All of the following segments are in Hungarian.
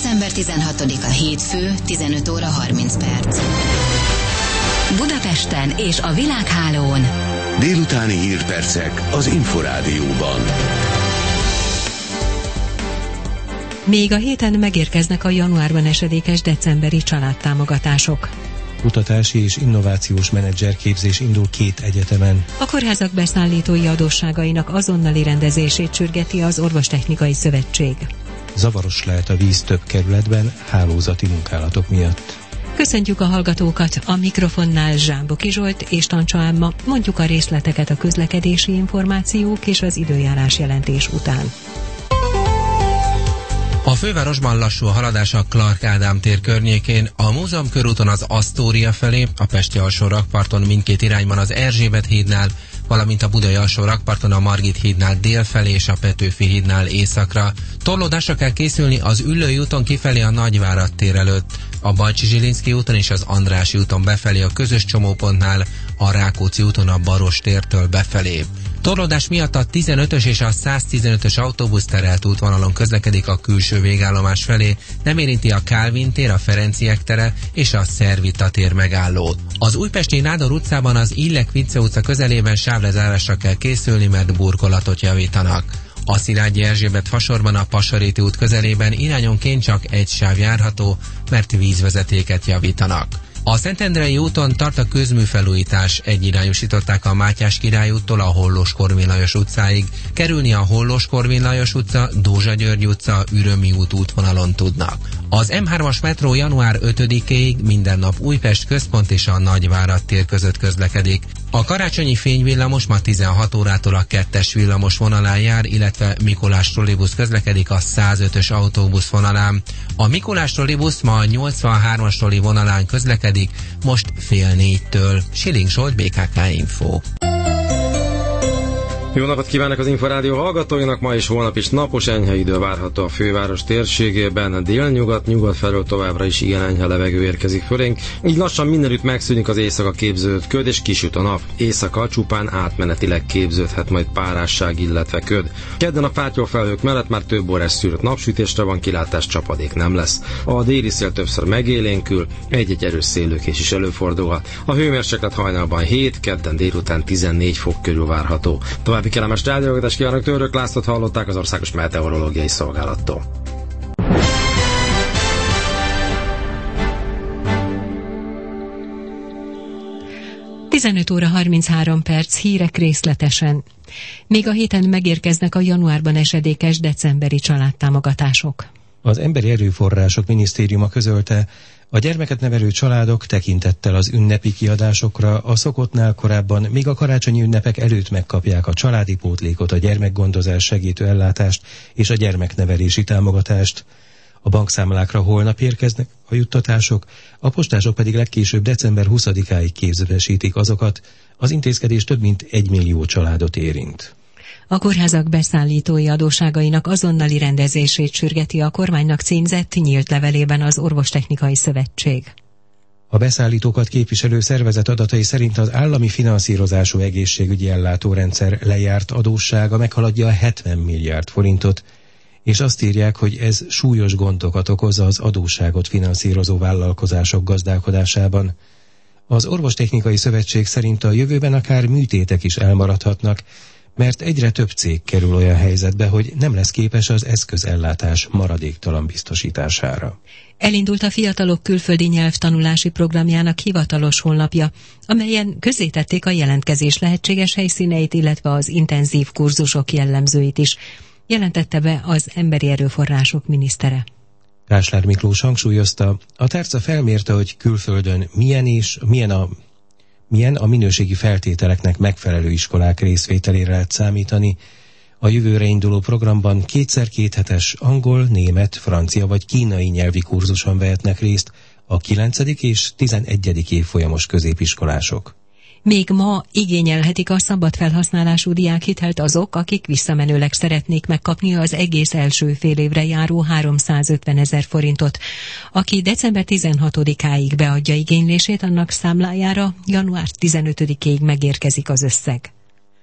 December 16-a hétfő, 15 óra 30 perc. Budapesten és a világhálón délutáni hírpercek az Inforádióban. Még a héten megérkeznek a januárban esedékes decemberi családtámogatások. Kutatási és innovációs menedzserképzés indul 2 egyetemen. A kórházak beszállítói adósságainak azonnali rendezését sürgeti az Orvostechnikai Szövetség. Zavaros lehet a víz több kerületben hálózati munkálatok miatt. Köszöntjük a hallgatókat, a mikrofonnál Zsámboki Zsolt és Tancsa Ámma, mondjuk a részleteket a közlekedési információk és az időjárás jelentés után. A fővárosban lassú a haladás a Clark Ádám tér környékén, a Múzeum körúton az Asztória felé, a Pesti alsó rakparton mindkét irányban az Erzsébet hídnál, valamint a Budai alsó rakparton a Margit hídnál dél felé és a Petőfi hídnál északra. Torlódásra kell készülni az Üllői úton kifelé a Nagyvárad tér előtt, a Bajcsy-Zsilinszky úton és az Andrássy úton befelé a közös csomópontnál, a Rákóczi úton a Baros tértől befelé. Torlódás miatt a 15-ös és a 115-ös autóbusz terelt útvonalon közlekedik a külső végállomás felé, nem érinti a Kálvin tér, a Ferenciek tere és a Szervita tér megállót. Az újpesti Nádor utcában az Illek-Vince utca közelében sávlezárásra kell készülni, mert burkolatot javítanak. A Szilágyi Erzsébet fasorban a Pasaréti út közelében irányonként csak egy sáv járható, mert vízvezetéket javítanak. A Szentendrei úton tart a közműfelújítás, egyirányosították a Mátyás Király úttól a Hollós Korvin Lajos utcáig, kerülni a Hollós Korvin Lajos utca, Dózsa György utca, Ürömi út útvonalon tudnak. Az M3-as metró január 5-éig minden nap Újpest központ és a Nagyvárad tér között közlekedik. A karácsonyi fényvillamos ma 16 órától a 2-es villamos vonalán jár, illetve Mikolás trollibusz közlekedik a 105-ös autóbusz vonalán. A Mikolás trollibusz ma a 83-as trolli vonalán közlekedik, most 3:30-től. Schilling Zsolt, BKK Info. Jó napot kívánok az Inforádió hallgatóinak, ma és holnap is napos enyhe idő várható a főváros térségében, délnyugat felől továbbra is igen enyhe levegő érkezik fölénk, így lassan mindenütt megszűnik az éjszaka képződött köd és kisüt a nap. Éjszaka csupán átmenetileg képződhet majd párásság, illetve köd. Kedden a fátyol felhők mellett már több órás szűrött napsütésre van kilátás, csapadék nem lesz. A déli szél többször megélénkül, egy-egy erős széllökés is előfordulhat. A hőmérséklet hajnalban 7, kedden délután 14 fok körül várható. További kellemes rádióhallgatást kívánok, Török Lászlót hallották az Országos Meteorológiai Szolgálattól. Tizenöt óra 33 perc, hírek részletesen. Még a héten megérkeznek a januárban esedékes decemberi családtámogatások. Az Emberi Erőforrások Minisztériuma közölte, a gyermeket nevelő családok tekintettel az ünnepi kiadásokra a szokottnál korábban még a karácsonyi ünnepek előtt megkapják a családi pótlékot, a gyermekgondozás segítő ellátást és a gyermeknevelési támogatást. A bankszámlákra holnap érkeznek a juttatások, a postások pedig legkésőbb december 20-áig képződesítik azokat. Az intézkedés több mint 1 millió családot érint. A kórházak beszállítói adósságainak azonnali rendezését sürgeti a kormánynak címzett nyílt levelében az Orvostechnikai Szövetség. A beszállítókat képviselő szervezet adatai szerint az állami finanszírozású egészségügyi ellátórendszer lejárt adóssága meghaladja a 70 milliárd forintot, és azt írják, hogy ez súlyos gondokat okoz az adósságot finanszírozó vállalkozások gazdálkodásában. Az Orvostechnikai Szövetség szerint a jövőben akár műtétek is elmaradhatnak, mert egyre több cég kerül olyan helyzetbe, hogy nem lesz képes az eszközellátás maradéktalan biztosítására. Elindult a fiatalok külföldi nyelvtanulási programjának hivatalos honlapja, amelyen közzétették a jelentkezés lehetséges helyszíneit, illetve az intenzív kurzusok jellemzőit is, jelentette be az Emberi Erőforrások minisztere. Kásler Miklós hangsúlyozta, a tárca felmérte, hogy külföldön milyen a minőségi feltételeknek megfelelő iskolák részvételére lehet számítani. A jövőre induló programban 2x2 hetes angol, német, francia vagy kínai nyelvi kurzuson vehetnek részt a 9. és 11. évfolyamos középiskolások. Még ma igényelhetik a szabad felhasználású diákhitelt azok, akik visszamenőleg szeretnék megkapni az egész első fél évre járó 350 000 forintot. Aki december 16-áig beadja igénylését, annak számlájára január 15-ig megérkezik az összeg.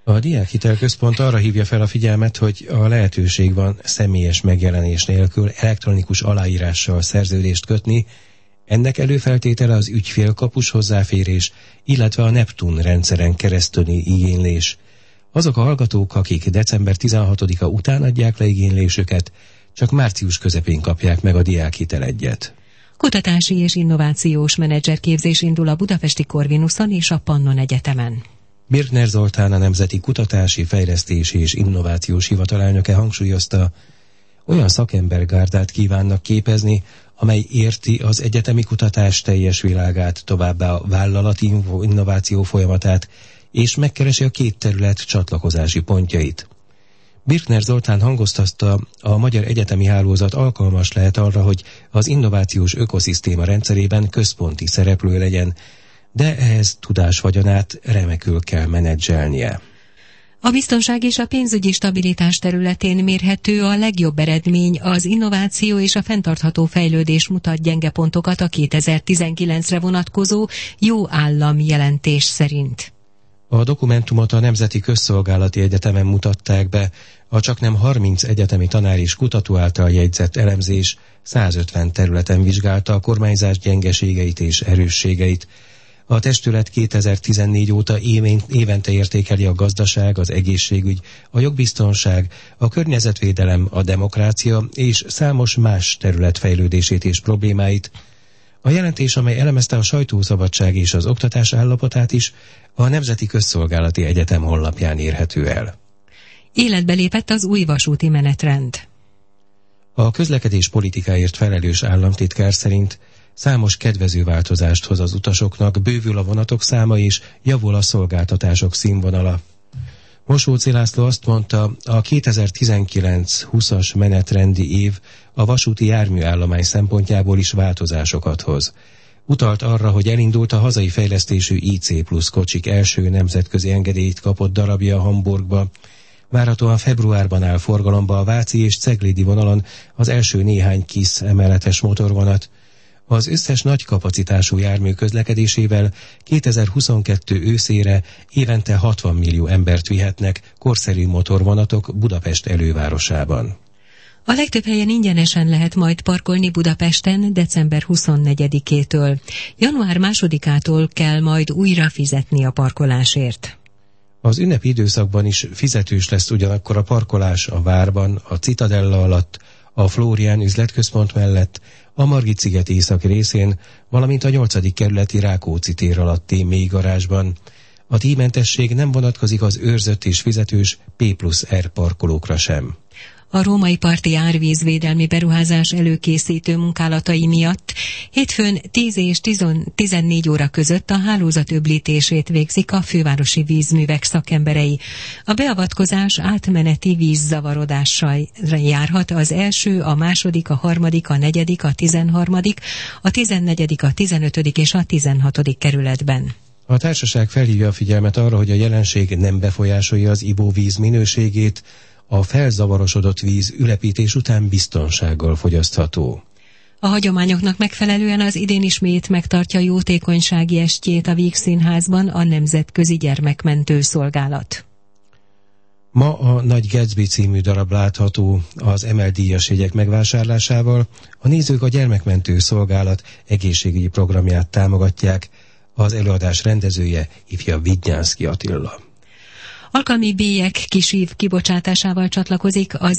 A Diákhitelközpont arra hívja fel a figyelmet, hogy a lehetőség van személyes megjelenés nélkül elektronikus aláírással szerződést kötni. Ennek előfeltétele az ügyfélkapus hozzáférés, illetve a Neptun rendszeren keresztüli igénylés. Azok a hallgatók, akik december 16-a után adják le igénylésüket, csak március közepén kapják meg a Diákhitel 1-et. Kutatási és innovációs menedzserképzés indul a Budapesti Corvinuson és a Pannon Egyetemen. Birkner Zoltán, a Nemzeti Kutatási, Fejlesztési és Innovációs Hivatal elnöke hangsúlyozta, olyan szakembergárdát kívánnak képezni, amely érti az egyetemi kutatás teljes világát, továbbá a vállalati innováció folyamatát, és megkeresi a két terület csatlakozási pontjait. Birkner Zoltán hangoztatta, a magyar egyetemi hálózat alkalmas lehet arra, hogy az innovációs ökoszisztéma rendszerében központi szereplő legyen, de ehhez tudásvagyonát remekül kell menedzselnie. A biztonság és a pénzügyi stabilitás területén mérhető a legjobb eredmény, az innováció és a fenntartható fejlődés mutat gyenge pontokat a 2019-re vonatkozó Jó Állam jelentés szerint. A dokumentumot a Nemzeti Közszolgálati Egyetemen mutatták be, a csaknem 30 egyetemi tanár és kutató által jegyzett elemzés 150 területen vizsgálta a kormányzás gyengeségeit és erősségeit. A testület 2014 óta évente értékeli a gazdaság, az egészségügy, a jogbiztonság, a környezetvédelem, a demokrácia és számos más terület fejlődését és problémáit. A jelentés, amely elemezte a sajtószabadság és az oktatás állapotát is, a Nemzeti Közszolgálati Egyetem honlapján érhető el. Életbe lépett az új vasúti menetrend. A közlekedés politikáért felelős államtitkár szerint számos kedvező változást hoz az utasoknak, bővül a vonatok száma és javul a szolgáltatások színvonala. Mosóczy László azt mondta, a 2019-20-as menetrendi év a vasúti járműállomány szempontjából is változásokat hoz. Utalt arra, hogy elindult a hazai fejlesztésű IC Plus kocsik első nemzetközi engedélyt kapott darabja Hamburgba. Várhatóan februárban áll forgalomba a váci és ceglédi vonalon az első néhány KISZ emeletes motorvonat. Az összes nagy kapacitású jármű közlekedésével 2022 őszére évente 60 millió embert vihetnek korszerű motorvonatok Budapest elővárosában. A legtöbb helyen ingyenesen lehet majd parkolni Budapesten december 24-től. Január 2-ától kell majd újra fizetni a parkolásért. Az ünnepi időszakban is fizetős lesz ugyanakkor a parkolás a Várban, a Citadella alatt, a Flórián üzletközpont mellett, a Margit-sziget északi részén, valamint a 8. kerületi Rákóczi tér alatti mélygarázsban. A díjmentesség nem vonatkozik az őrzött és fizetős P+R parkolókra sem. A római parti árvízvédelmi beruházás előkészítő munkálatai miatt hétfőn 10 és 14 óra között a hálózat öblítését végzik a fővárosi vízművek szakemberei. A beavatkozás átmeneti vízzavarodással járhat az első, a második, a harmadik, a negyedik, a 13., a 14., a 15. és a 16. kerületben. A társaság felhívja a figyelmet arra, hogy a jelenség nem befolyásolja az ivóvíz minőségét, a felzavarosodott víz ülepítés után biztonsággal fogyasztható. A hagyományoknak megfelelően az idén ismét megtartja jótékonysági estjét a Vígszínházban a Nemzetközi Gyermekmentő Szolgálat. Ma a Nagy Gatsby című darab látható az emeldíjas jegyek megvásárlásával. A nézők a Gyermekmentő Szolgálat egészségügyi programját támogatják. Az előadás rendezője ifja Vidnyánszky Attila. Alkalmi bélyek kisív kibocsátásával csatlakozik az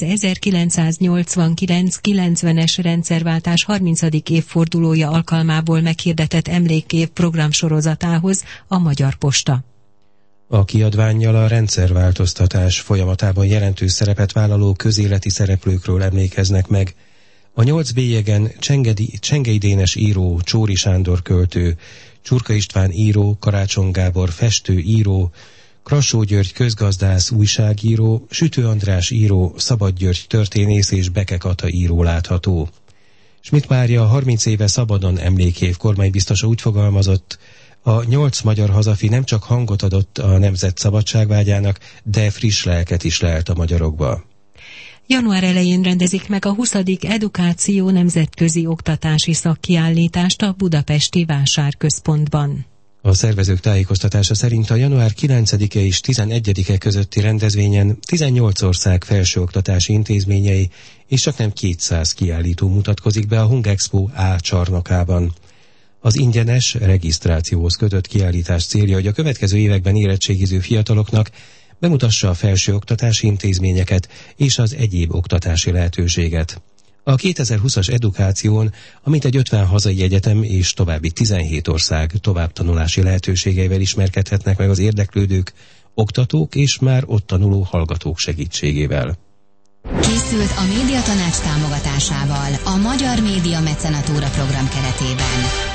1989-90-es rendszerváltás 30. évfordulója alkalmából meghirdetett emlékév programsorozatához a Magyar Posta. A kiadvánnyal a rendszerváltoztatás folyamatában jelentős szerepet vállaló közéleti szereplőkről emlékeznek meg. A 8 bélyegen Csengei Dénes író, Csóri Sándor költő, Csurka István író, Karácsony Gábor festő író, Krassó György közgazdász, újságíró, Sütő András író, Szabad György történész és Beke Kata író látható. Schmidt Mária 30 éve szabadon emlékév kormánybiztosa úgy fogalmazott, a 8 magyar hazafi nem csak hangot adott a nemzet szabadságvágyának, de friss lelket is lelt a magyarokba. Január elején rendezik meg a 20. Edukáció nemzetközi oktatási szakkiállítást a budapesti Vásárközpontban. A szervezők tájékoztatása szerint a január 9-e és 11-e közötti rendezvényen 18 ország felsőoktatási intézményei és csaknem 200 kiállító mutatkozik be a Hungexpo A csarnokában. Az ingyenes regisztrációhoz kötött kiállítás célja, hogy a következő években érettségiző fiataloknak bemutassa a felsőoktatási intézményeket és az egyéb oktatási lehetőséget. A 2020-as edukáción a mintegy 50 hazai egyetem és további 17 ország továbbtanulási lehetőségeivel ismerkedhetnek meg az érdeklődők, oktatók és már ott tanuló hallgatók segítségével. Készült a Médiatanács támogatásával a Magyar Média Mecenatúra program keretében.